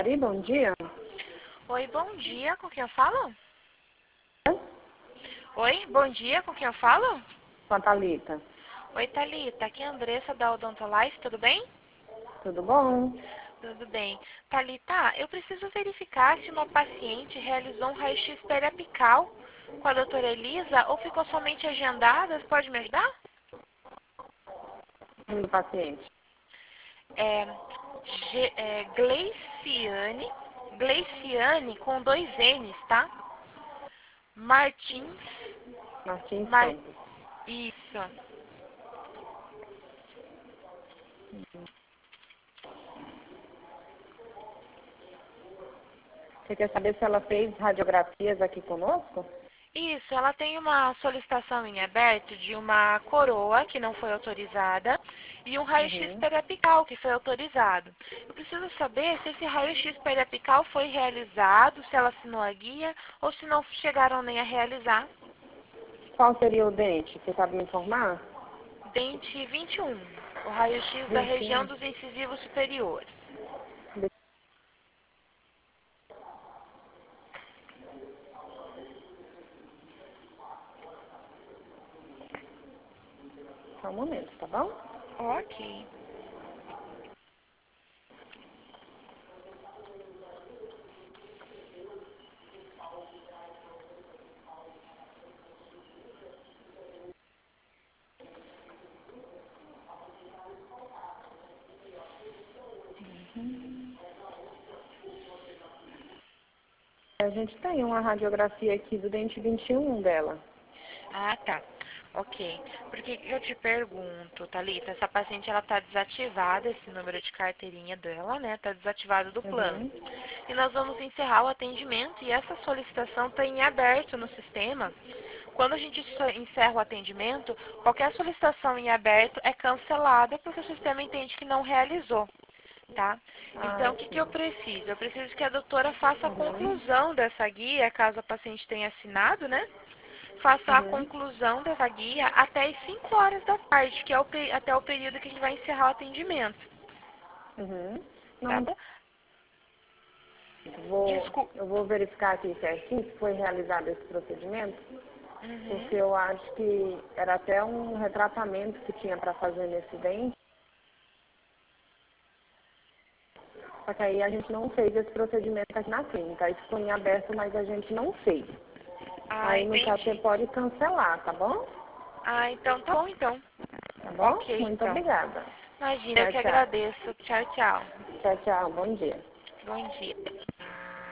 Ari, bom dia. Oi, bom dia, com quem eu falo? Oi, bom dia, com quem eu falo? Com a Thalita. Oi, Thalita, aqui é a Andressa da Odontolife, tudo bem? Tudo bom? Tudo bem. Thalita, eu preciso verificar se uma paciente realizou um raio-x periapical com a doutora Elisa ou ficou somente agendada, você pode me ajudar? Do paciente. Gleiciane com dois N's, tá? Martins, Martins Mar... Campos. Isso. Você quer saber se ela fez radiografias aqui conosco? Isso, ela tem uma solicitação em aberto de uma coroa que não foi autorizada e um raio-x Uhum. periapical que foi autorizado. Eu preciso saber se esse raio-x periapical foi realizado, se ela assinou a guia ou se não chegaram nem a realizar. Qual seria o dente? Você sabe me informar? Dente 21, o raio-x da região 21. dos incisivos superiores. Só um momento, tá bom? Ok. A gente tem uma radiografia aqui do dente 21 dela. Ah, tá. Ok. Porque eu te pergunto, Thalita, essa paciente ela tá desativada, esse número de carteirinha dela, né? Tá desativado do plano. Uhum. E nós vamos encerrar o atendimento e essa solicitação está em aberto no sistema. Quando a gente encerra o atendimento, qualquer solicitação em aberto é cancelada porque o sistema entende que não realizou, tá? Ah, Então, o que eu sim. preciso? Eu preciso que a doutora faça a Uhum. conclusão dessa guia, caso a paciente tenha assinado, né? Faça a Uhum. conclusão dessa guia até as 5 horas da tarde, que é até o período que a gente vai encerrar o atendimento, Uhum. tá Não, bom? Desculpa. eu vou verificar aqui certinho se foi realizado esse procedimento, Uhum. porque eu acho que era até um retratamento que tinha para fazer nesse dente. Só que aí a gente não fez esse procedimento aqui na clínica. Aí ficou em aberto, mas a gente não fez. Ah, Aí no caso você entendi. pode cancelar, tá bom? Ah, então tá bom, então. Tá bom? Ok, Muito então. obrigada. Imagina, eu Tchau, que tchau. agradeço. Tchau, tchau. Tchau, tchau. Bom dia. Bom dia.